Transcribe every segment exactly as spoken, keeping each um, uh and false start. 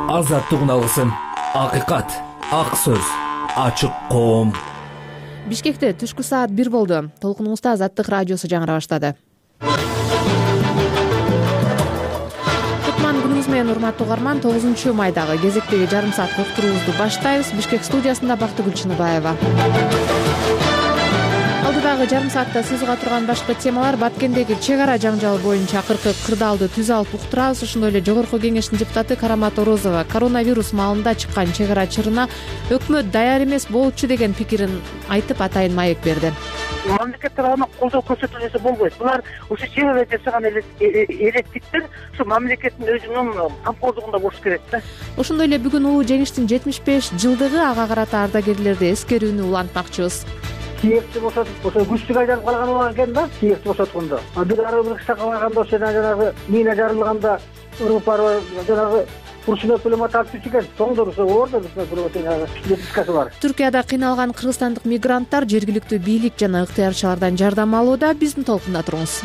Азаттыгын алгысың. Акыйкат, ак сөз, ачык коом. Бишкекте түшкү саат бир болду. Толкунубузда Азаттык радиосу жаңыра баштады. Кутман күнүңүз менен урматтуу угарман. тогузунчу майдагы кезектеги жарым саат уктуруубузду баштайбыз. Бишкек студиясында Бактыгүл Чыныбаева. Алдыдагы жарым саатта сиз уга турган башка темалар: Баткендеги чек ара жаңжалы боюнча акыркы кырдаалды түз алып уктурабыз. Ошондой эле Жогорку Кеңештин депутаты Карамат Орозова коронавирус маалында чыккан чек ара чырына өкмөт даяр эмес болчу деген пикирин айтып, атайын маек берди. Мамлекет тарабынан колдоо көрсөтүлсө болбойт. Булар ошо чек ара жасаган эреттиктер ушу мамлекеттин өзүнүн камкордугунда болуш керек да. Ошондой эле бүгүн улуу жеңиштин жетимиш беш жылдыгы, ага карата ардагерлерди эскерүүнү улантмакчыбыз. Киевти бошотуп, ошо күчтүк айданып калган болгон экен да, Киевти бошоткондо. Бир ары бир кыштакка барганда ошо жанагы мина жарылганда Урупар жанагы куршунов пулемет алып чыккан. Соңдор ошо ордо пулеметкасы бар. Түркияда кыйналган кыргызстандык мигранттар жергиликтүү бийлик жана ыктыярчылардан жардам алууда. Биздин толкунда туруңуз.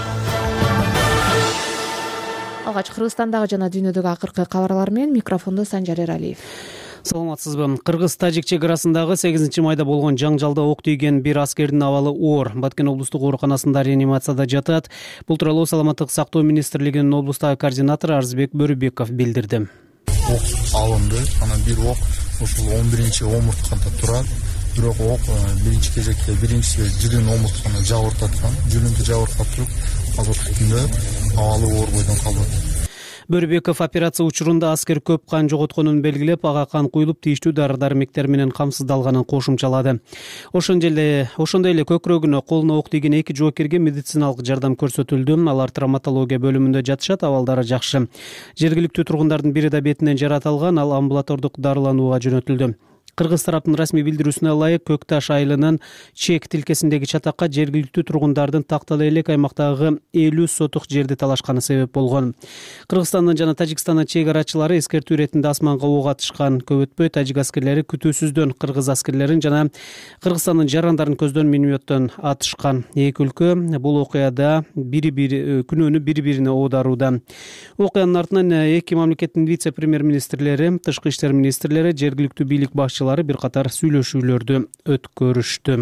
Алгач Кыргызстандагы жана дүйнөдөгү акыркы кабарлар менен микрофондо Санжар Эралиев. Саламатсызбы? Кыргыз-тажик чек арасындагы сегизинчи майда болгон жаңжалда ок тийген бир аскердин абалы оор. Баткен облустук ооруканасында реанимацияда жатат. Бул тууралуу Саламаттык сактоо министрлигинин облустагы координатору Арзбек Бөрүбеков билдирди. Ок алынды, анан бир ок ушул он биринчи омурткада турат. Бирок ок биринчи кезекте биринчиси жылын омуртканы жабыртаткан. Жылынды жабыркап туруп, азыркы күндө абалы оор бойдон калат. Бөрүбеков операция учурунда аскер көп кан жоготконун белгилеп, ага кан куюлуп тийиштүү дары-дармектер менен камсыздалганын кошумчалады. Ошондой эле ошондой эле көкүрөгүнө, колуна ок тийген эки жоокерге медициналык жардам көрсөтүлдү. Алар травматология бөлүмүндө жатышат, абалдары жакшы. Жергиликтүү тургундардын бири да бетинен жаратылган, ал амбулатордук дарыланууга жөнөтүлдү. Кыргыз тараптын расмий билдирүүсүнө ылайык, Көк Таш айылынын Чек тилкесиндеги чатакка жергиликтүү тургундардын Тактал элек аймактагы элүү сотук жерди талашканы себеп болгон. Кыргызстандын жана Тажикстандын чек арачылары эскертүү иретинде асманга ок атышкан. Көп өтпөй тажик аскерлери күтүүсүздөн кыргыз аскерлерин жана Кыргызстандын жарандарын көздөн минометтон атышкан. Эки өлкө бул окуяда бири-бири күнөөнү бири-бирине оодарууда. Окуянын артынан эки мамлекеттин вице-премьер-министрлери, тышкы иштер министрлери, жергиликтүү бийлик башчылары бир катар сүйлөшүүлөрдү өткөрүштү.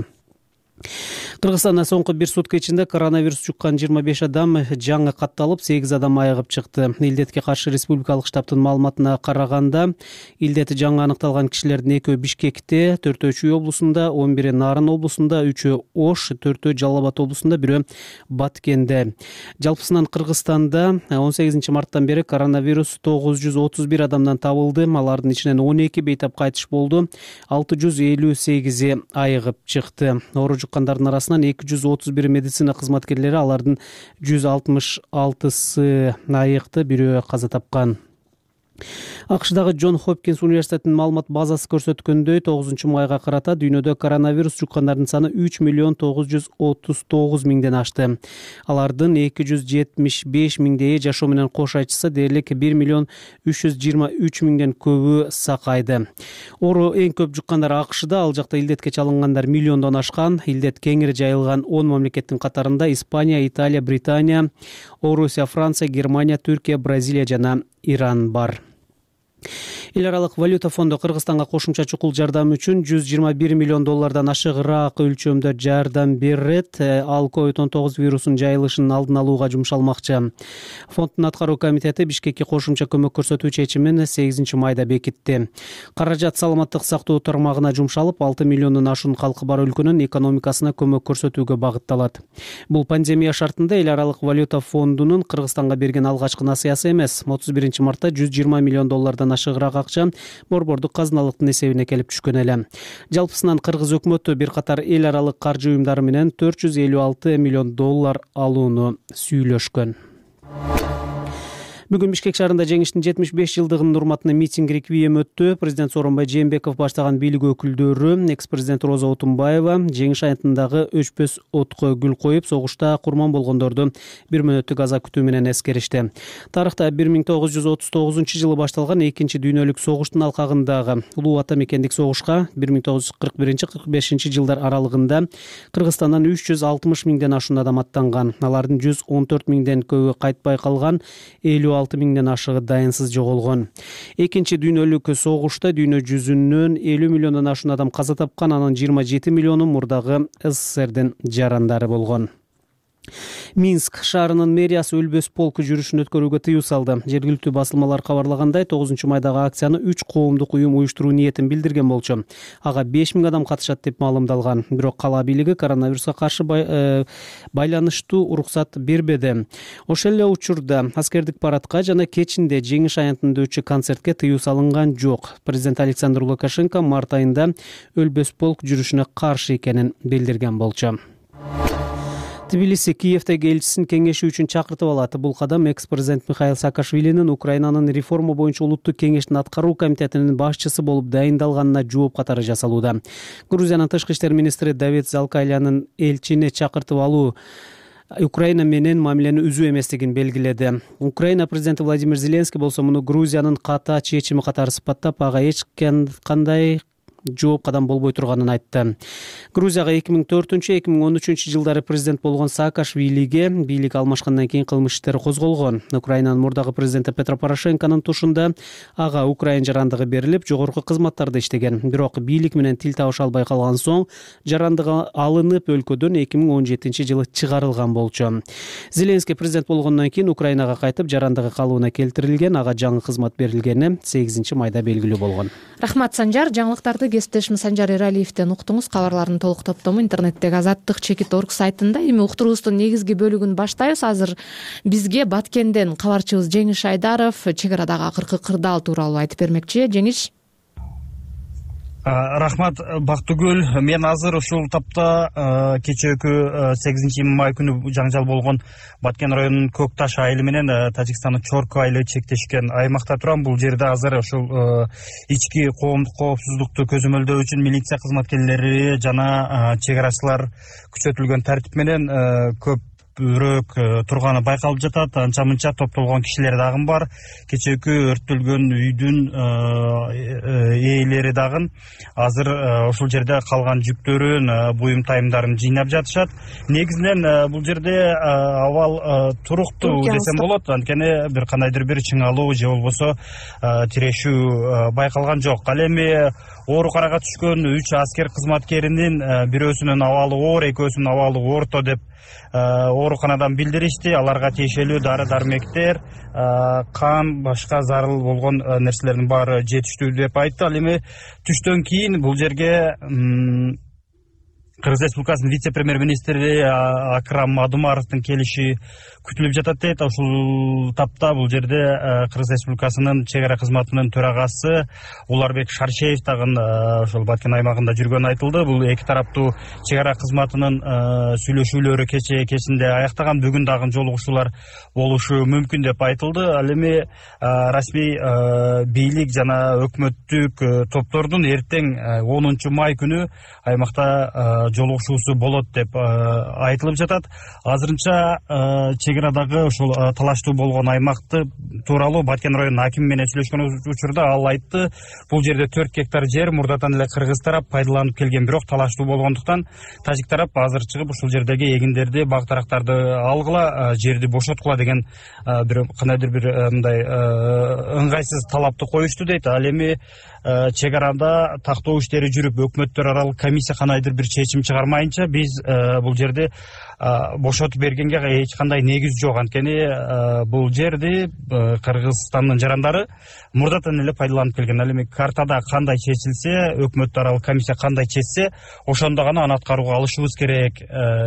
Кыргызстанда соңку бир сутка ичинде коронавирус жуккан жыйырма беш адам жаңы катталып, сегиз адам айыгып чыкты. Илдетке каршы республикалык штабтын маалыматына караганда, илдети жаңы аныкталган кишилердин экөө Бишкекте, төртөө Чүй облусунда, он бири Нарын облусунда, үчөө Ош, төртөө Жалал Абад облусунда, бирөө Баткенде. Жалпысынан Кыргызстанда он сегизинчи марттан бери коронавирус тогуз жүз отуз бир адамдан табылды. Алардын ичинен он эки бейтап кайтыш болду. алты жүз элүү сегизи айыгып чыкты. Оору жуккандардын арасынан эки жүз отуз бир медицина кызматкерлери, алардын жүз алтымыш алтысы айыкты, бирөө каза тапкан. АКШдагы Джон Хопкинс университетинин маалымат базасы көрсөткөндөй, тогузунчу майга карата дүйнөдө коронавирус жуккандардын саны үч миллион тогуз жүз отуз тогуз миңден ашты. Алардын эки жүз жетимиш беш миңдейи жашоо менен кош айтышса, дээрлик бир миллион үч жүз жыйырма үч миңден көбү сакайды. Оору эң көп жуккандар АКШда, ал жакта илдетке чалынгандар миллиондон ашкан. Илдет кеңири жайылган он мамлекеттин катарында Испания, Италия, Британия, Орусия, Франция, Германия, Түркия, Бразилия жана Иран бар. Эл аралык валюта фонду Кыргызстанга кошумча чукул жардам үчүн жүз жыйырма бир миллион доллардан ашыгыраак өлчөмдө жардам берет. Ал ковид он тогуз вирусунун жайылышын алдын алууга жумшалмакчы. Фонддун аткаруу комитети Бишкекке кошумча көмөк көрсөтүү чечимин сегизинчи майда бекитти. Каражат саламаттык сактоо тармагына жумшалып, алты миллиондон ашуун калкы бар өлкөнүн экономикасына көмөк көрсөтүүгө багытталат. Бул пандемия шартында эл аралык валюта фондунун Кыргызстанга берген алгачкы насыясы эмес. отуз биринчи мартта жүз жыйырма миллион доллардан ашыгыраак акча борбордук казыналыктын эсебине келип түшкөн эле. Жалпысынан кыргыз өкмөтү бир катар эл аралык каржы уюмдары менен төрт жүз элүү алты миллион доллар алууну сүйлөшкөн. Бүгүн Бишкек шаарында жеңиштин жетимиш беш жылдыгынын урматына митинг реквием өттү. Президент Сооронбай Жээнбеков баштаган бийлик өкүлдөрү, экс-президент Роза Отунбаева жеңиш аянтындагы өчпөс отко гүл коюп, согушта курман болгондорду бир мүнөттүк аза күтүү менен эскеришти. Тарыхта бир миң тогуз жүз отуз тогузунчу жылы башталган экинчи дүйнөлүк согуштун алкагындагы улуу ата мекендик согушка бир миң тогуз жүз кырк биринчи кырк бешинчи жылдар аралыгында Кыргызстандан үч жүз алтымыш миңден ашуун адам аттанган. Алардын жүз он төрт миңден көбү кайтпай калган, элүү алты миңден ашыгы дайынсыз жоголгон. Экинчи дүйнөлүк согушта дүйнө жүзүнөн элүү миллиондон ашуун адам каза тапкан, анын жыйырма жети миллиону мурдагы СССРдин жарандары болгон. Минск шаарынын мэриясы өлбөс полк жүрүшүн өткөрүүгө тыюу салды. Жергиликтүү басылмалар кабарлагандай, тогузунчу майдагы акцияны үч коомдук уюм уюштуруу ниетин билдирген болчу. Ага беш миң адам катышат деп маалымдалган. Бирок кала бийлиги коронавируска каршы бай, байланыштуу уруксат бербеди. Ошол эле учурда аскердик парадка жана кечинде жеңиш аянтында өтчү концертке тыюу салынган жок. Президент Александр Лукашенко март айында өлбөс полк жүрүшүнө каршы экенин билдирген болчу. Тбилиси Киевдеги элчисин кеңеши үчүн чакыртып алат. Бул кадам экс-президент Михаил Саакашвилинин Украинанын реформа боюнча улуттук кеңештин аткаруу комитетинин башчысы болуп дайындалганына жооп катары жасалууда. Грузиянын тышкы иштер министри Давид Залкайлянын элчини чакыртып алуу Украина менен мамилени үзүү эместигин белгиледи. Украина президенти Владимир Зеленский болсо муну Грузиянын ката чечими катары сыпаттап, ага эч кандай жооп кадам болбой турганын айтты. Грузияга эки миң төртүнчү эки миң он үчүнчү жылдары президент болгон Саакашвилиге бийлик алмашкандан кийин кылмыш иштери козголгон. Украинанын мурдагы президенти Петро Порошенконун тушунда ага Украин жарандыгы берилип, жогорку кызматтарда иштеген. Бирок бийлик менен тил табыша албай калган соң жарандыгы алынып өлкөдөн эки миң он жетинчи жылы чыгарылган болчу. Зеленский президент болгондон кийин Украинага кайтып, жарандыгы калыбына келтирилген, ага жаңы кызмат берилгени сегизинчи майда белгилүү болгон. Рахмат, Санжар. Жаңылыктарды кесиптешим Санжар Эралиевден уктуңуз. Кабарлардын толук топтому интернеттеги азаттык чекит точка орг сайтында. Эми уктуруубуздун негизги бөлүгүн баштайбыз. Азыр бизге Баткенден кабарчыбыз Жеңиш Айдаров чек арадагы акыркы кырдаал тууралуу айтып бермекчи. Жеңиш. Рахмат, Бактыгүл. Мен азыр ушул тапта кечээкү сегизинчи май күнү жаңжал болгон Баткен районунун Көк Таш айылы менен Тажикстандын Чорку айылы чектешкен аймакта турам. Бул жерде азыр ушул ички коомдук коопсуздукту көзөмөлдөө үчүн милиция кызматкерлери жана чек арачылар күчөтүлгөн тартип менен көп өрөк турганы байкалып жатат. Анча мынча топтолгон кишилер дагы бар. Кечээкү өрттөлгөн үйдүн ээлери дагы азыр ошол жерде калган жүктөрүн, буюм тайымдарын жыйнап жатышат. Негизинен бул жерде абал туруктуу десем болот. Анткени бир кандайдыр бир чыңалуу же болбосо тирешүү байкалган жок. Ал эми ооруканага түшкөн үч аскер кызматкеринин бирөөсүнүн абалы оор, экөөсүнүн абалы орто деп ооруканадан билдиришти. Аларга тиешелүү дары-дармектер, кан, башка зарыл болгон нерселердин баары жетиштүү деп айтты. Ал эми түштөн кийин бул жерге Кыргыз Республикасынын вице-премьер-министри Акрам Мадумаровдун келиши күтүлүп жатат дейт. Ушул тапта бул жерде Кыргыз Республикасынын чек ара кызматынын төрагасы Уларбек Шаршеев дагы ошол Баткен аймагында жүргөнү айтылды. Бул эки тараптуу чек ара кызматынын сүйлөшүүлөрү кечээ кечинде аяктаган, бүгүн дагы жолугушуулар болушу мүмкүн деп айтылды. Ал эми расмий бийлик жана өкмөттүк топтордун эртең онунчу май күнү аймакта жолугушуусу болот деп айтылып жатат. Азырынча чек арадагы ушул талаштуу болгон аймакты тууралуу Баткен районунун акими менен сүйлөшкөн учурда ал айтты, бул жерде төрт гектар жер мурдатан эле кыргыз тарап пайдаланып келген, бирок талаштуу болгондуктан тажик тарап азыр чыгып ушул жердеги эгиндерди, бак дарактарды алгыла, жерди бошоткула деген бир кандайдыр бир мындай ыңгайсыз талапты коюшту дейт. Ал эми чек арада тактоо иштери жүрүп, өкмөттөр аралык комиссия кандайдыр бир чечим чыгармайынча биз бул жерди бошотуп бергенге эч кандай негиз жок. Анткени бул жерди Кыргызстандын жарандары мурдатан эле пайдаланып келген. Ал эми картада кандай чечилсе, өкмөт аралык комиссия кандай чечсе, ошондо гана аны аткарууга алышыбыз керек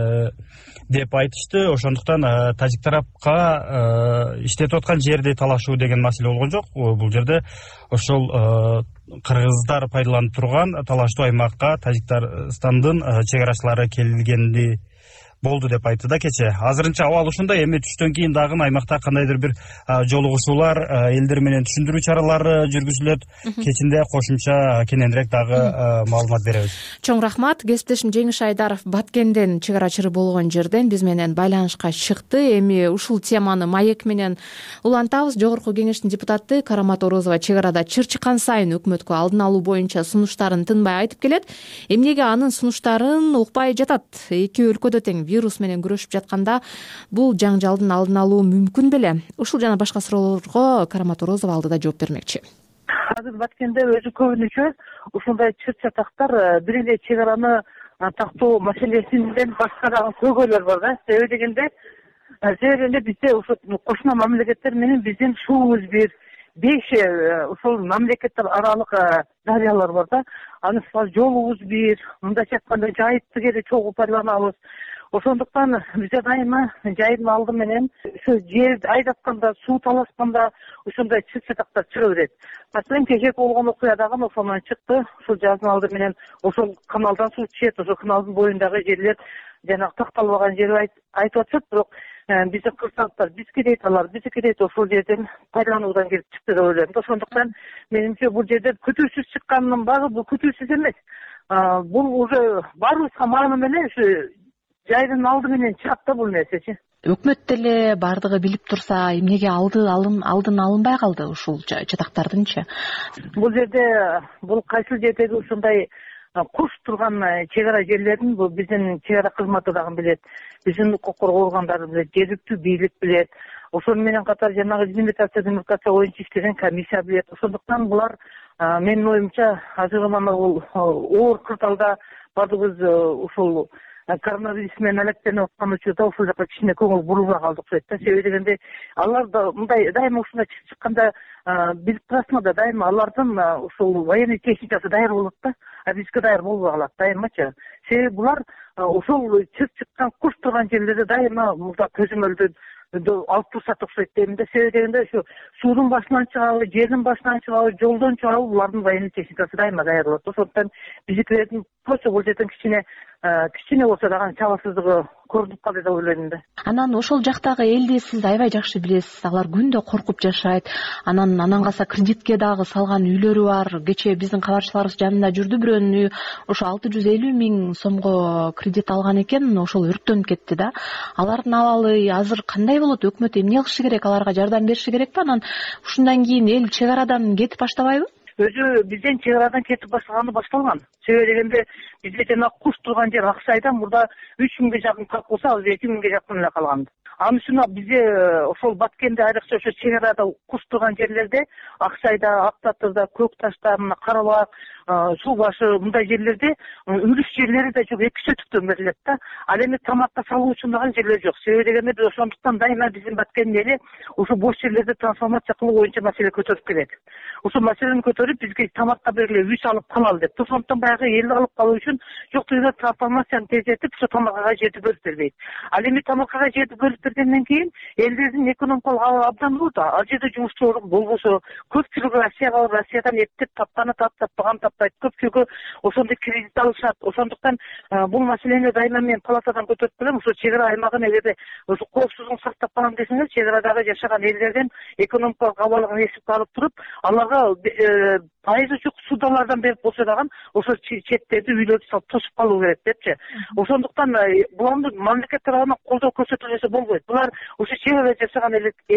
деп айтышты. Ошондуктан тажик тарапка иштетип аткан жерди талашуу деген маселе болгон жок. Бул жерде ошол кыргыздар пайдаланып турган талаштуу аймакка Тажикстандын чек арачылары келгенди болду деп айтты да кечээ. Азырынча абал ушундай. Эми түштөн кийин дагы аймакта кандайдыр бир жолугушуулар, элдер менен түшүндүрүү чаралары жүргүзүлөт. Кечинде кошумча кененирээк дагы маалымат беребиз. Чоң рахмат. Кесиптешим Жеңиш Айдаров Баткенден чек арачылары болгон жерден биз менен байланышка чыкты. Эми ушул теманы маек менен улантабыз. Жогорку кеңештин депутаты Карамат Орозова чек арада чыр чыккан сайын өкмөткө алдын алуу боюнча сунуштарын тынбай айтып келет. Эмнеге анын сунуштарын укпай жатат? Эки өлкөдө тең вирус менен күрөшүп жатканда бул жаңжалдын алдын алуу мүмкүн беле? Ушул жана башка суроолорго Карамат Орозова алдыда жооп бермекчи. Азыр Баткенде өзү көбүнчө ушундай чыр чатактар бир эле чек араны тактоо маселеси менен башка дагы көйгөйлөр бар да. Себеби дегенде себеби дегенде бизде ошо кошуна мамлекеттер менен биздин шуубуз бир, беш ошол мамлекеттер аралык дарыялар бар да. Анын жолубуз бир, мындайча айтканда жайытты кээде чогуу пайдаланабыз. Ошондуктан бизде дайыма жайдын алды менен ошо жерди айдатканда, суу талашканда ошондой чыр чатактар чыга берет. Маселен кечээ болгон окуя дагы ошондон чыкты. Ушул жаздын алды менен ошол каналдан суу чыгат, ошол каналдын боюндагы жерлер жанагы такталбаган жер айтып атышат, бирок биздин кырсалыктар бизге дейт, алар бизге дейт, ошол жерден пайдалануудан келип чыкты деп ойлойм. Ошондуктан менимче бул жерде күтүүсүз чыккандын баары бул күтүүсүз эмес. Бул уже баарыбызга мааны менен ушу жайдын алды менен чыгат да бул нерсечи. Өкмөт деле баардыгы билип турса, эмнеге алды алын алдын алынбай калды ушул чатактардынчы? Бул жерде бул кайсыл жердеги ушундай куш турган чек ара жерлерин бул биздин чек ара кызматы дагы билет, биздин укук коргоо органдары билет, жергиликтүү бийлик билет. Ошол менен катар жанагы демилитация демилитация боюнча иштеген комиссия билет. Ошондуктан булар менин оюмча азыр гана бул оор кырдаалда баардыгыбыз ушул коронавирус менен алектенип аткан учурда ушул жака кичине көңүл бурулбай калдык окшойт да. Себеби дегенде алар да мындай дайыма ушундай чыкканда билип турасыңар да, дайыма алардын ушул военный техникасы даяр болот да, а бизге даяр болбой калат дайымачы. Себеби булар ошол чыр чыккан куш турган жерлерде дайыма мурда көзөмөлдөн алып турсат окшойт дейм да. Себеби дегенде ушу суудун башынан чыгабы, жердин башынан чыгабы, жолдон чыгабы булардын военный техникасы дайыма даяр болот. Ошондуктан биздикилердин просто бул жерден кичине кичине болсо дагы чабасыздыгы көрүнүп калды деп ойлойм да. Анан ошол жактагы элди сиз аябай жакшы билесиз. Алар күндө коркуп жашайт. Анан анан калса кредитке дагы салган үйлөрү бар. Кечээ биздин кабарчыларыбыз жанында жүрдү, бирөөнүн үйү ошо алты жүз элүү миң сомго кредит алган экен, ошол өрттөнүп кетти да. Алардын абалы азыр кандай болот? Өкмөт эмне кылышы керек? Аларга жардам бериши керекпи? Анан ушундан кийин эл чек арадан кетип баштабайбы? Өзү бизден чек арадан кетип баштаганы башталган. Себеби дегенде бизде жана куш турган жер Аксайдан мурда үч миңге жакын калп болсо, азыр эки миңге жакын эле калган. Анын үстүнө бизде ошол Баткенде айрыкча ошо чек арада куш турган жерлерде Аксайда, Ак Татырда, Көк Ташта, Карабак, Суу башы мындай жерлерде үлүш жерлери да жок, эки сөтүктөн берилет да. Ал эми тамакка салуу үчүн дагы жерлер жок. Себеби дегенде биз ошондуктан дайыма биздин Баткендин эли ошо бош жерлерди трансформация кылуу боюнча маселе көтөрүп келет. Ошол маселени көтөрүп бизге тамакка бергиле, үч алып калалы деп. Ошондуктан баягы элди алып калуу үчүн жок дегенде трансформацияны тездетип ошо тамакка жерди бөлүп бербейт. Ал эми тамакка жерди бөлүп бергенден кийин элдердин экономикалык абалы абдан болот. Ал жерде жумушчулук болбосо көпчүлүгү Россияга барып, Россиядан эптеп тапканы тап, таппаган таппайт. Көпчүлүгү ошондой кредит алышат. Ошондуктан бул маселени дайыма мен палатадан көтөрүп келем. Ошо чек ара аймагын эгерде ошо коопсуздугун сактап калам десеңер, чек арадагы жашаган элдерден экономикалык абалын эсепке алып туруп, аларга пайызы жок судалардан берип болсо дагы ошо четтерди үйлөрдү салып тосуп калуу керек депчи. Ошондуктан буларды мамлекет тарабынан колдоо көрсөтүлбөсө болбойт. Булар ошо чек арада жашаган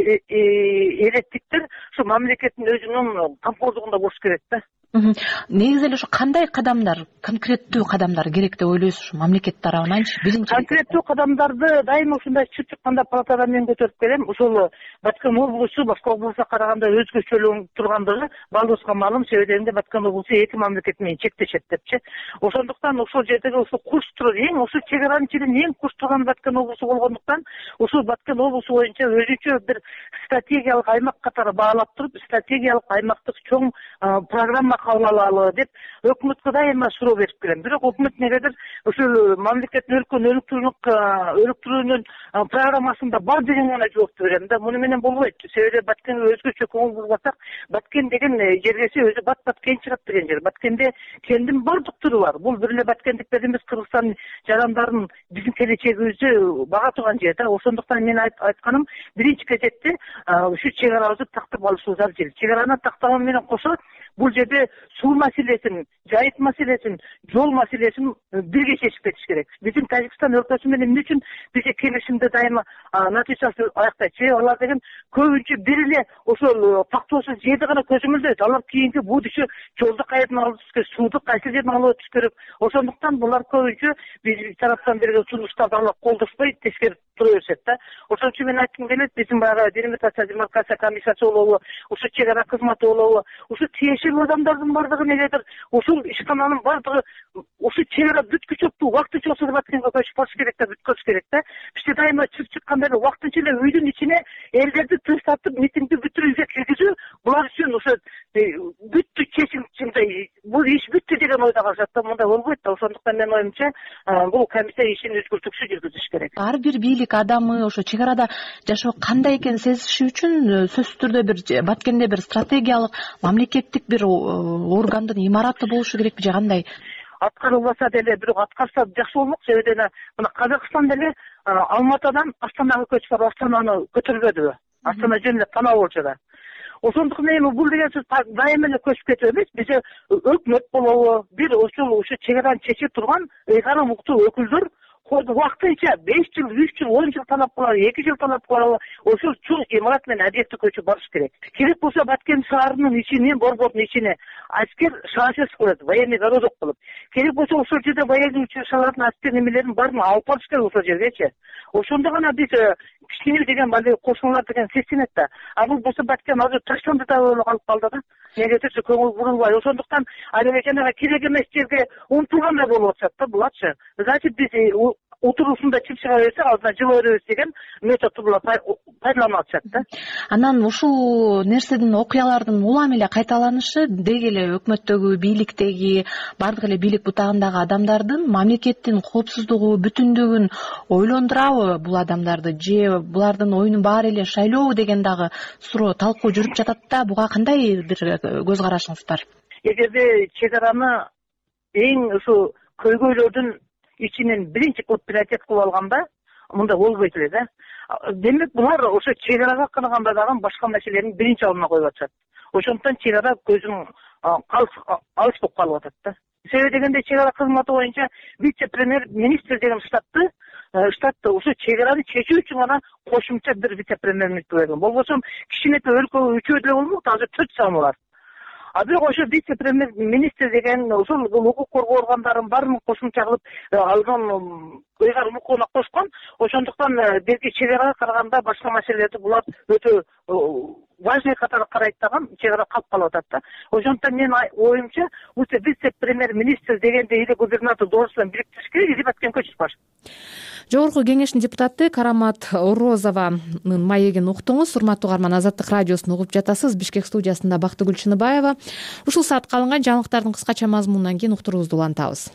элеттиктер ошо мамлекеттин өзүнүн камкордугунда болуш керек да. Негизи эле ошо кандай кадамдар, конкреттүү кадамдар керек деп ойлойсуз ушу мамлекет тарабынанчы? Биринчи конкреттүү кадамдарды дайыма ушундай чыр чыкканда палатадан мен көтөрүп келем. Ошол Баткен облусу башка облустарга караганда өзгөчөлүгү тургандыгы баалыбызга маалым. Себеби дегенде Баткен облусу эки мамлекет менен чектешет депчи. Ошондуктан ошол жердеги ошо куш туруп, эң ошо чек аранын ичинен эң куш турган Баткен облусу болгондуктан ошол Баткен облусу боюнча өзүнчө бир стратегиялык аймак катары баалап туруп, стратегиялык аймактык чоң программа кабыл алалы деп өкмөткө дайыма суроо берип келем. Бирок өкмөт негедир ошол мамлекеттин өлкөнүн өнүктүрүүнүн өнүктүрүүнүн программасында бар деген гана жоопту берем да. Муну менен болбойт. Себеби Баткенге өзгөчө көңүл бурбасак, Баткен деген жергеси өзү бат Баткен чыгат деген жер. Баткенде кендин бардык түрү бар. Бул бир эле баткендиктер эмес, Кыргызстан жарандарын биздин келечегибизди бага турган жер да. Ошондуктан мен айтканым, биринчи кезекте ушу чек арабызды тактап алышыбыз абзел. Чек араны тактаган менен кошо бул жерде суу маселесин, жайыт маселесин, жол маселесин бирге чечип кетиш керек. Биздин Тажикстан өлкөсү менен эмне үчүн бизге келишимде дайыма натыйжасы аякта чыгып алар деген көбүнчө бир эле ошол фактосуз жерди гана көзөмөлдөйт. Алар кийинки будущее жолду кайерден алып өтүш керек, сууду кайсы жерден алып өтүш керек. Ошондуктан булар көбүнчө биз тараптан берген сунуштарды алып колдошпой тескери тура беришет да. Ошон үчүн мен айткым келет, биздин баягы делимитация демаркация комиссиясы болобу, ушу чек ара кызматы болобу, ушу тиешелүү адамдардын бардыгы негедир ушул ишкананын бардыгы ушу чек ара бүткүчөктү убактынча болсо Баткенге көчүп барыш керек да, бүткөзүш керек да. Бизде дайыма чыгып чыкканда эле убактынча эле үйдүн ичине элдерди тынчтатып, митингди бүтүрүп үйгө киргизүү булар үчүн ошо бүттү чечим чындай бул иш бүттү деген ойдо калышат да. Мындай болбойт да. Ошондуктан менин оюмча бул комиссия ишин үзгүлтүксүз жүргүзүш керек. Ар бир бийлик адамы ошо чек арада жашоо кандай экенин сезиши үчүн сөзсүз түрдө бир Баткенде бир стратегиялык мамлекеттик бир органдын имараты болушу керекпи же кандай? Аткарылбаса деле бирок аткарса жакшы болмок. Себеби мына Казакстан деле Алматыдан Астанага көчүп барып Астананы көтөрбөдүбү? Астана жөн эле танаа болчу да. Ошондуктан эми бул деген сөз дайыма эле көчүп кетип эмес, бизде өкмөт болобу, бир ушул ушу чек араны чечип турган ыйгарым уктуу өкүлдөр вакытынча беш жыл, үч жыл, он жыл талап кылабы, эки жыл талап кылабы, ошол чоң имарат менен адиетти көчүп барыш керек. Керек болсо Баткен шаарынын ичине, борбордун ичине аскер шаашес кылат, военный городок кылып. Керек болсо ошол жерде военный училищелердин аскер немелерин баарын алып барыш керек ошол жергечи. Ошондо гана биз кичине деген бале кошуналар деген сезилет да. А бул болсо Баткен азыр таштанды да болуп калып калды да. Негетирчи көңүл бурулбай. Ошондуктан аябай жанагы керек эмес жерге умтулгандай болуп атышат да буларчы. Значит биз утурусунда чыгып чыга берсек, алдына жыла беребиз деген методду булар пайдаланып атышат да. Анан ушул нерседин, окуялардын улам эле кайталанышы деги эле өкмөттөгү, бийликтеги, бардык эле бийлик бутагындагы адамдардын мамлекеттин коопсуздугу, бүтүндүгүн ойлондурабы бул адамдарды, же булардын оюнун баары эле шайлоо деген дагы суроо, талкуу жүрүп жатат да. Буга кандай бир көз карашыңыз бар? Эгерде чек араны эң ушу көйгөйлөрдүн ичинен биринчи кылып приоритет кылып алганда мындай болбойт эле да. Демек булар ошо чек арага караганда дагы башка маселелерин биринчи алдына коюп атышат. Ошондуктан чек ара көзүн алыс болуп калып атат да. Себеби дегенде чек ара кызматы боюнча вице-премьер министр деген штатты штатты ошо чек араны чечүү үчүн гана кошумча бир вице-премьер министр койгон. Болбосо кичинекей өлкө үчөө деле болмок, азыр төрт саналар. А бирок ошо вице-премьер министр деген ошол укук коргоо органдарын баарын кошумча кылып алган ыйгарым укугуна кошкон. Ошондуктан белги чек арага караганда башка маселелерди булар өтө важный катары карайт дагы чек ара калып калып атат да. Ошондуктан менин оюмча вице-премьер министр дегенде или губернатор должностун бириктириш керек, или Баткенге көчүп барыш. Жогорку кеңештин депутаты Карамат Орозованын маегин уктуңуз. Урматтуу угарман, Азаттык радиосун угуп жатасыз. Бишкек студиясында Бактыгүл Чыныбаева. Ушул саатка алынган жаңылыктардын кыскача мазмунунан кийин уктуруубузду улантабыз.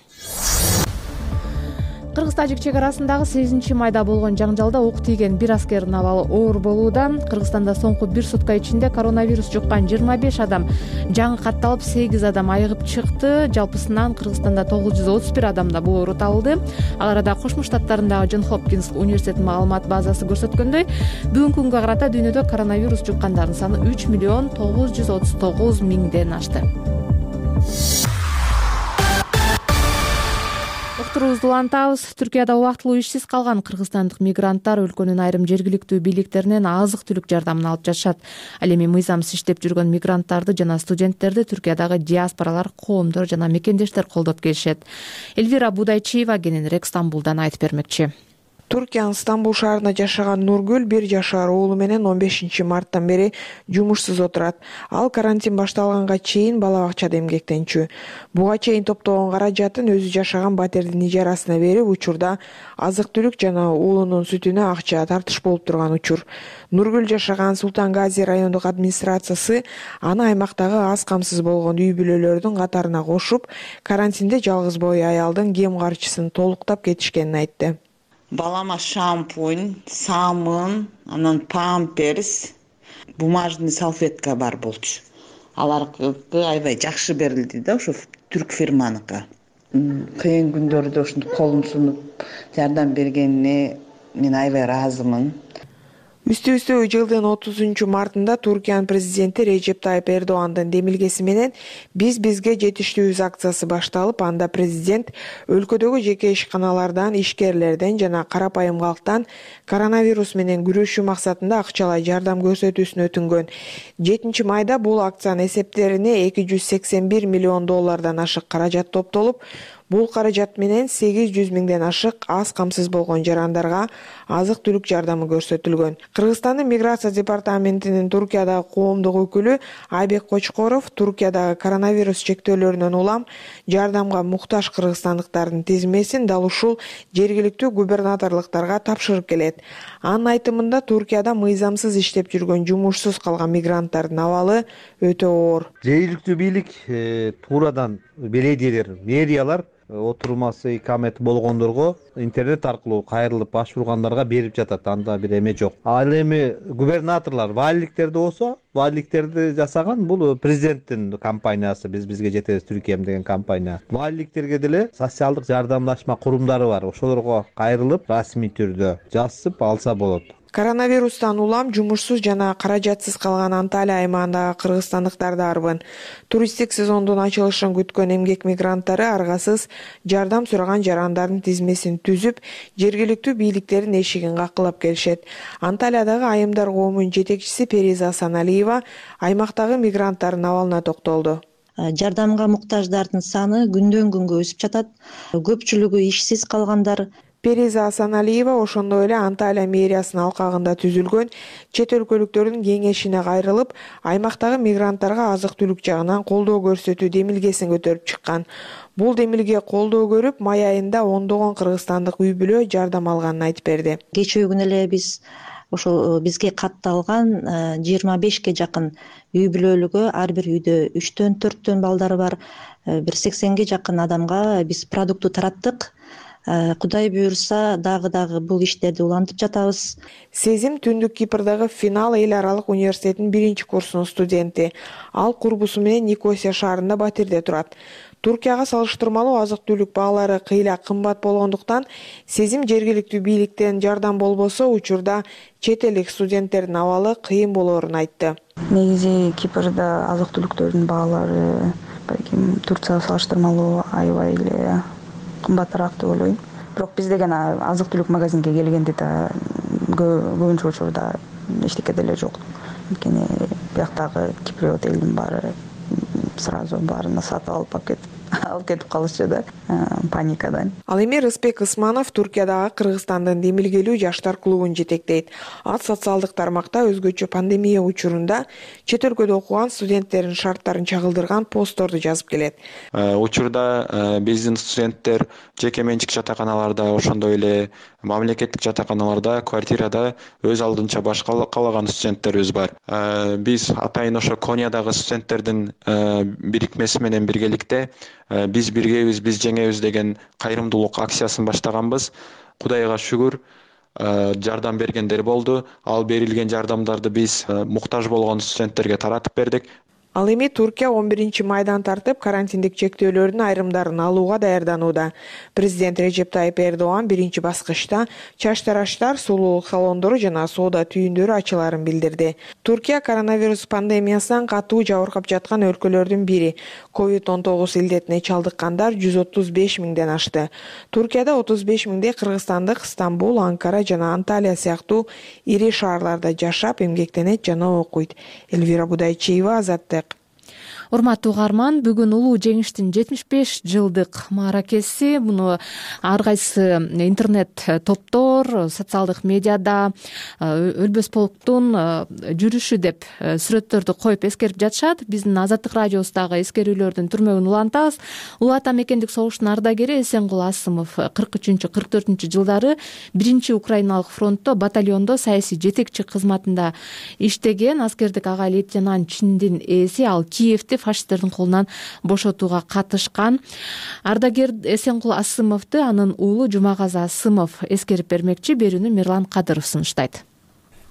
Кыргыз-Тажик чек арасындагы сегизинчи майда болгон жаңжалда ок тийген бир аскердин абалы оор болууда. Кыргызстанда соңку бир сутка ичинде коронавирус жуккан жыйырма беш адам жаңы катталып, сегиз адам айыгып чыкты. Жалпысынан Кыргызстанда тогуз жүз отуз бир адамда бул оору табылды. Ал арада Кошмо Штаттарындагы Джон Хопкинс университетинин маалымат базасы көрсөткөндөй, бүгүнкү күнгө карата дүйнөдө коронавирус жуккандардын саны үч миллион тогуз жүз отуз тогуз миңден ашты. Уктуруубузду улантабыз. Түркияда убактылуу ишсиз калган кыргызстандык мигранттар өлкөнүн айрым жергиликтүү бийликтеринен азык-түлүк жардамын алып жатышат. Ал эми мыйзамсыз иштеп жүргөн мигранттарды жана студенттерди Түркиядагы диаспоралар, коомдор жана мекендештер колдоп келишет. Эльвира Будайчиева кененирээк Стамбулдан айтып бермекчи. Түркиянын Стамбул шаарында жашаган Нургүл бир жашар уулу менен он бешинчи марттан бери жумушсуз отурат. Ал карантин башталганга чейин бала бакчада эмгектенчү. Буга чейин топтогон каражатын өзү жашаган батирдин ижарасына берип, учурда азык-түлүк жана уулунун сүтүнө акча тартыш болуп турган учур. Нургүл жашаган Султан Гази райондук администрациясы аны аймактагы аз камсыз болгон үй бүлөлөрдүн катарына кошуп, карантинде жалгыз бой аялдын кем карчысын толуктап кетишкенин айтты. Балама шампунь, самын, анан памперс, бумажный салфетка бар болчу. Аларга аябай жакшы берилди да, ошо түрк фирманыкы. Кыйын күндөрдө ушинтип колун сунуп жардам бергенине мен аябай ыраазымын. Үстү-үстү жылдын отузунчу мартында Туркиянын президенти Режеп Тайып Эрдоандын демилгеси менен «Биз бизге жетиштүүбүз» акциясы башталып, анда президент өлкөдөгү жеке ишканалардан, ишкерлерден жана карапайым калктан коронавирус менен күрөшүү максатында акчалай жардам көрсөтүүсүн өтүнгөн. жетинчи майда бул акциянын эсептерине эки жүз сексен бир миллион доллардан ашык каражат топтолуп, бул каражат менен сегиз жүз миңден ашык аз камсыз болгон жарандарга азык-түлүк жардамы көрсөтүлгөн. Кыргызстандын миграция департаментинин Туркиядагы коомдук өкүлү Айбек Кочкоров Туркиядагы коронавирус чектөөлөрүнөн улам жардамга муктаж кыргызстандыктардын тизмесин дал ушул жергиликтүү губернаторлуктарга тапшырып келет. Анын айтымында Туркияда мыйзамсыз иштеп жүргөн жумушсуз калган мигранттардын абалы өтө оор. Жергиликтүү бийлик туурадан беледиелер, мэриялар отурмасы икамет болгондорго интернет аркылуу кайрылып башвургандарга берип жатат. Анда бир эме жок. Ал эми губернаторлор вааликтерди болсо, вааликтерди жасаган бул президенттин компаниясы, биз бизге жетебиз Түркиям деген компания. Вааликтерге деле социалдык жардамлашма курумдары бар. Ошолорго кайрылып расмий түрдө жазып алса болот. Коронавирустан улам жумушсуз жана каражатсыз калган Анталия аймагындагы кыргызстандыктар да арбын. Туристтик сезондун ачылышын күткөн эмгек мигранттары аргасыз жардам сураган жарандардын тизмесин түзүп, жергиликтүү бийликтердин эшигин какылап келишет. Анталиядагы айымдар коомунун жетекчиси Периза Асаналиева аймактагы мигранттардын абалына токтолду. Жардамга муктаждардын саны күндөн күнгө өсүп жатат. Көпчүлүгү ишсиз калгандар. Периза Асаналиева ошондой эле Анталия мэриясынын алкагында түзүлгөн чет өлкөлүктөрдүн кеңешине кайрылып, аймактагы мигранттарга азык-түлүк жагынан колдоо көрсөтүү демилгесин көтөрүп чыккан. Бул демилге колдоо көрүп, май айында ондогон кыргызстандык үй бүлө жардам алганын айтып берди. Кечээ күнү эле биз ошол бизге катталган жыйырма бешке жакын үй бүлөлүгө, ар бир үйдө үчтөн төрттөн балдары бар бир сексенге жакын адамга биз продуктту тараттык. Кудай буйрса, дагы дагы бул иштерди улантып жатабыз. Сезим Түндүк Кипрдагы Финал эл аралык университетинин биринчи курсунун студенти. Ал курбусу менен Никосия шаарында батирде турат. Туркияга салыштырмалуу азык-түлүк баалары кыйла кымбат болгондуктан Сезим жергиликтүү бийликтен жардам болбосо, учурда чет элдик студенттердин абалы кыйын болоорун айтты. Негизи Кипрда азык-түлүктөрдүн баалары балким Турцияга салыштырмалуу аябай эле кымбатыраак деп ойлойм. Бирок биз деген азык-түлүк магазинге келгенде да көбүнчө учурда эчтеке деле жок. Анткени бияктагы киприот элдин баары сразу баарына сатып алып кетип алып кетип калышчу да, паникадан. Ал эми Рыспек Ысманов Туркиядагы Кыргызстандын демилгелүү жаштар клубун жетектейт. Ал социалдык тармакта өзгөчө пандемия учурунда чет өлкөдө окуган студенттердин шарттарын чагылдырган постторду жазып келет. Учурда биздин студенттер жеке менчик жатаканаларда, ошондой эле мамлекеттик жатаканаларда, квартирада өз алдынча башка калаган студенттерибиз бар. Биз атайын ошо Кониядагы студенттердин бирикмеси менен биргеликте биз биргебиз, биз жеңебиз деген кайрымдуулук акциясын баштаганбыз. Кудайга шүгүр, жардам бергендер болду. Ал берилген жардамдарды биз муктаж болгон студенттерге таратып бердик. Ал эми Туркия он биринчи майдан тартып карантиндик чектөөлөрдүн айрымдарын алууга даярданууда. Президент Режеп Тайып Эрдоан биринчи баскычта чач тараштар, сулуулук салондору жана соода түйүндөрү ачыларын билдирди. Туркия коронавирус пандемиясынан катуу жабыркап жаткан өлкөлөрдүн бири. ковид он тогуз илдетине чалдыккандар жүз отуз беш миңден ашты. Туркияда отуз беш миңдей кыргызстандык Стамбул, Анкара жана Анталия сыяктуу ири шаарларда жашап, эмгектенет жана окуйт. Эльвира Будайчиева, Азаттык. Урматтуу угарман, бүгүн улуу жеңиштин жетимиш беш жылдык мааракеси. Муну ар кайсы интернет топтор, социалдык медиада Өлбөс полктун жүрүшү деп сүрөттөрдү коюп эскерип жатышат. Биздин Азаттык радиосундагы эскерүүлөрдүн түрмөгүн улантабыз. Улуу Ата мекендик согуштун ардагери Эсенгул Асымов кырк үчүнчү кырк төртүнчү жылдары биринчи Украиналык фронтто батальондо саясий жетекчи кызматында иштеген аскердик ага лейтенант чиндин ээси. Ал Киевти фашисттердин колунан бошотууга катышкан. Ардагер Эсенгул Асымовду анын уулу Жумагазы Асымов эскерип бермекчи. Берүүнү Мирлан Кадыров сунуштайт.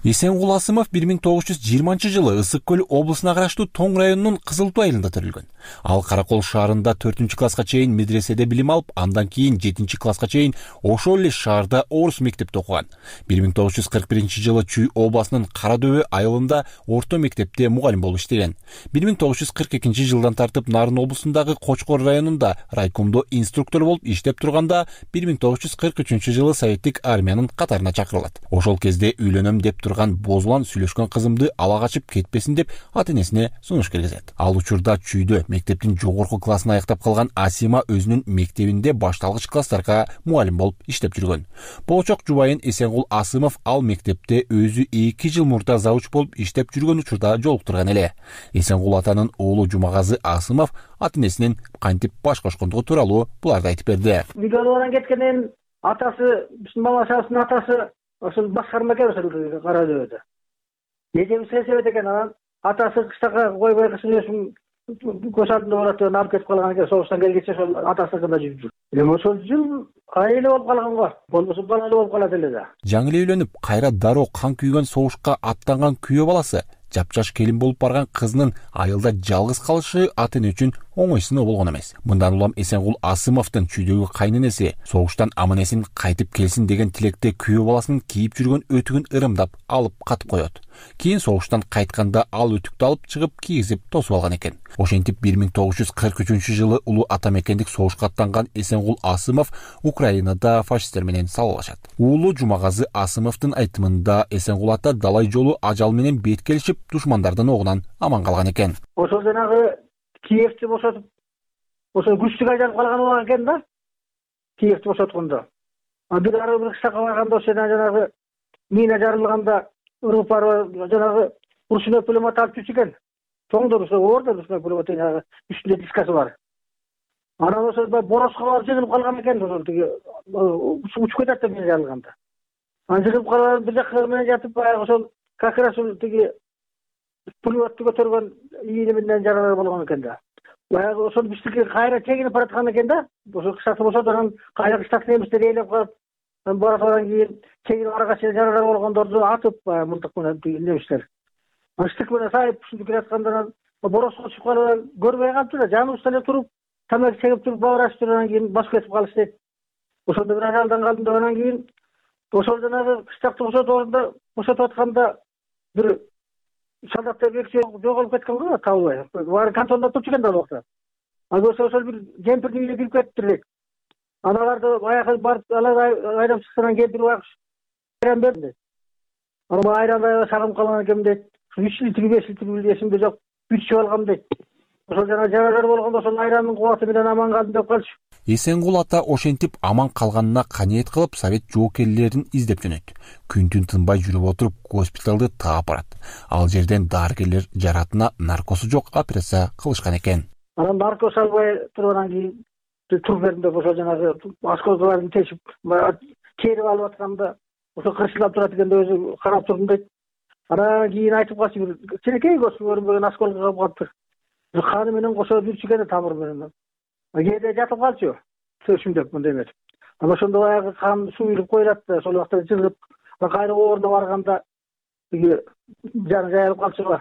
Эсенгул Асымов бир миң тогуз жүз жыйырманчы жылы Ысык көл облусуна караштуу Тоң районунун Кызыл Туу айылында төрөлгөн. Ал Каракол шаарында төртүнчү класска чейин медреседе билим алып, андан кийин жетинчи класска чейин ошол эле шаарда орус мектепте окуган. бир миң тогуз жүз кырк биринчи жылы Чүй областынын Кара Дөбө айылында орто мектепте мугалим болуп иштеген. бир миң тогуз жүз кырк экинчи жылдан тартып Нарын облусундагы Кочкор районунда райкомдо инструктор болуп иштеп турганда бир миң тогуз жүз кырк үчүнчү жылы советтик армиянын катарына чакырылат. Ошол кезде үйлөнөм деп турган бозулан сүйлөшкөн кызымды ала качып кетпесин деп ата-энесине сунуш киргизет. Ал учурда Чүйдө мектептин жогорку классын аяктап калган Асима өзүнүн мектебинде башталгыч класстарга мугалим болуп иштеп жүргөн. Болочок жубайын Эсенгул Асымов ал мектепте өзү эки жыл мурда завуч болуп иштеп жүргөн учурда жолуктурган эле. Эсенгул атанын уулу Жумагазы Асымов ата-энесинин кантип баш кошкондугу тууралуу буларды айтып берди. Үйдөн кеткенден атасы, биздин балашабыздын атасы ошол башкарма экен ошол Кара Дөбөдө. Эжебиз эсебет экен, анан атасы кыштакка койбой кышын көз алдында барат деп алып кетип калган экен. Согуштан келгенче ошол атасыныкында жүрүп жүр. Эми ошол жыл айлы болуп калган го. Болбосо балалы болуп калат эле да. Жаңы эле үйлөнүп, кайра дароо кан күйгөн согушка аттанган күйөө баласы жапжаш келин болуп барган кызынын айылда жалгыз калышы ата-эне үчүн оңой сыноо болгон эмес. Мындан улам Эсенгул Асымовдун чүйдөгү кайненеси согуштан аман-эсин кайтып келсин деген тилекте күйөө баласынын кийип жүргөн өтүгүн ырымдап алып катып коет. Кийин согуштан кайтканда ал өтүктү алып чыгып кийгизип тосуп алган экен. Ошентип бир миң тогуз жүз кырк үчүнчү жылы улуу ата мекендик согушка аттанган Эсенгул Асымов Украинада фашисттер менен салалашат. Уулу Жумагазы Асымовдун айтымында Эсенгул ата далай жолу ажал менен бет келишип душмандардын огунан аман калган экен. Ошол жанагы Киевти бошотуп, ошол күчтүк айдалып калган болгон экен да. Киевти бошоткондо. А бир ары бир кыштакка барганда ошо жанагы мина жарылганда Рупар жанагы уршуна пулемет алып жүрчү экен. Тоңдор ошо ордо уршуна пулемет жанагы үстүндө дискасы бар. Анан ошо бороско барып жыгылып калган экен, ошол тиги учуп кетет деп мина жарылганда. Анан жыгылып калган бир жакка менен жатып баягы ошол как раз тиги пулеметтү көтөргөн ийини менен жаралар болгон экен да. Баягы ошол биздики кайра чегинип бараткан экен да. Ошол кыштакты бошотуп анан кайра кыштакты эместер ээлеп калып, бараткандан кийин чегинип арага чейин жаралар болгондорду атып мылтык менен немиштер. Аштык менен сайып ушинтип келатканда бороско чыгып калып көрбөй калыптыр да, жаныбызда эле туруп, тамак чегип туруп бабырашып анан кийин басып кетип калыш дейт. Ошондо бир ажалдан калдым деп анан кийин ошол жанагы кыштакты бошотуп орунда бошотуп атканда бир солдаттар бекче жоголуп кеткен го, табылбай. Баары кантонда турчу экен да ал убакта. Ал ошол бир кемпирдин үйүнө кирип кетиптир дейт. Аналарды аяка барып алар айдап чыккандан кемпир багыш айран берди. Анан айранда сагынып калган экен дейт. үч литр, беш литр эсимде жок, бүчүп алгам дейт. Ошол жана жаралар болгондо ошол айрандын кубаты менен аман калдым деп калчу. Эсенгул ата ошентип аман калганына каниет кылып совет жоокерлерин издеп жөнөйт. Күн-түн тынбай жүрүп отуруп госпиталды таап барат. Ал жерден дарыгерлер жаратына наркосу жок операция кылышкан экен. Анан наркос албай тургандан кийин туруп бердим деп ошол жанагы осколкаларын тешип терип алып атканда ошо кырсылдап турат экен деп өзү карап турдум дейт. Анан кийин айтып калчу бир кичинекей көзгө көрүнбөгөн осколка калып калыптыр. Каны менен кошо жүрчү экен тамыр менен. Кээде жатып калчу. Төшүмдөп мындай эмес. Анан ошондо баягы кан суюлуп коюлат да, ошол убакта жыгып, кайра ордуна барганда тиги жаны жайылып калчу го.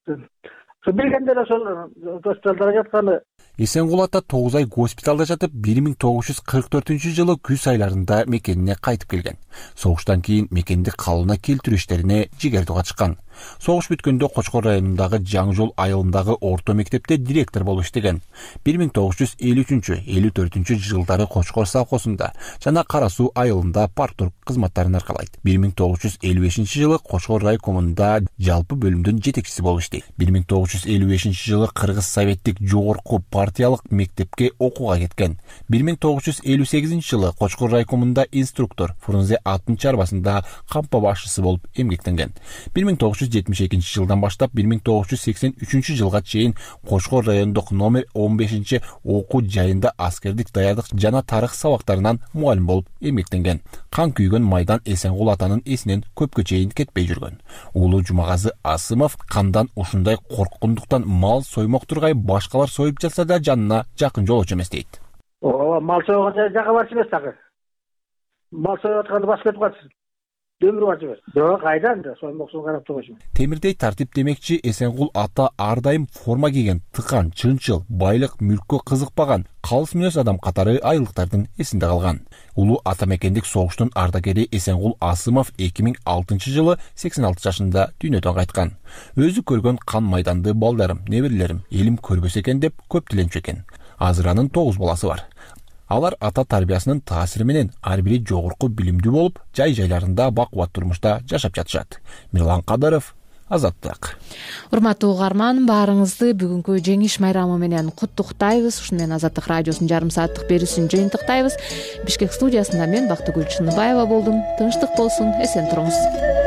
Ошо билгендер ошол госпиталда жатканы. Эсенгул ата тогуз ай госпиталда жатып, бир миң тогуз жүз кырк төртүнчү жылы күз айларында мекенине кайтып келген. Согуштан кийин мекенди калыбына келтирүү иштерине жигердуга чыккан. Согуш бүткөндө Кочкор районундагы Жаңы жол айылындагы орто мектепте директор болуп иштеген. бир миң тогуз жүз элүү үчүнчү элүү төртүнчү жылдары Кочкор совхозунда жана Кара Суу айылында парторг кызматтарын аркалайт. бир миң тогуз жүз элүү бешинчи жылы Кочкор райкомунда жалпы бөлүмдүн жетекчиси болуп иштейт. бир миң тогуз жүз элүү бешинчи жылы Кыргыз советтик жогорку партиялык мектепке окууга кеткен. бир миң тогуз жүз элүү сегизинчи жылы Кочкор райкомунда инструктор, Фрунзе аттын чарбасында кампа башчысы болуп эмгектенген. бир миң тогуз жүз жетимиш экинчи жылдан баштап бир миң тогуз жүз сексен үчүнчү жылга чейин Кочкор райондук номер он бешинчи окуу жайында аскердик даярдык жана тарых сабактарынан мугалим болуп эмгектенген. Кан күйгөн майдан Эсенгул атанын эсинен көпкө чейин кетпей жүргөн. Уулу Жумагазы Асымов кандан ушундай корккондуктан мал соймок тургай башкалар союп жатса да жанына жакын жолочу эмес дейт. Ооба, мал сойгон жака барчу эмес дагы. Мал союп атканда басып кетип калчу. өмүр бар жибер жок кайдан да сонун окшоң карап тургучумун. Темирдей тартип демекчи Эсенгул ата ар дайым форма кийген, тыкан, чынчыл, байлык мүлккө кызыкпаган, калыс мүнөз адам катары айылыктардын эсинде калган. Улуу ата мекендик согуштун ардагери Эсенгул Асымов эки миң алтынчы жылы сексен алты жашында дүйнөдөн кайткан. Өзү көргөн кан майданды балдарым, неберелерим элим көрбөсө экен деп көп тиленчү экен. Азыр анын тогуз баласы бар. Алар ата тарбиясынын таасири менен ар бири жогорку билимдүү болуп, жай-жайларында бакубат турмушта жашап жатышат. Мирлан Кадыров, Азаттык. Урматтуу угарман, баарыңызды бүгүнкү жеңиш майрамы менен куттуктайбыз. Ушуну менен Азаттык радиосунун жарым сааттык берүүсүн жыйынтыктайбыз. Бишкек студиясында мен Бактыгүл Чыныбаева болдум. Тынчтык болсун, эсен туруңуз.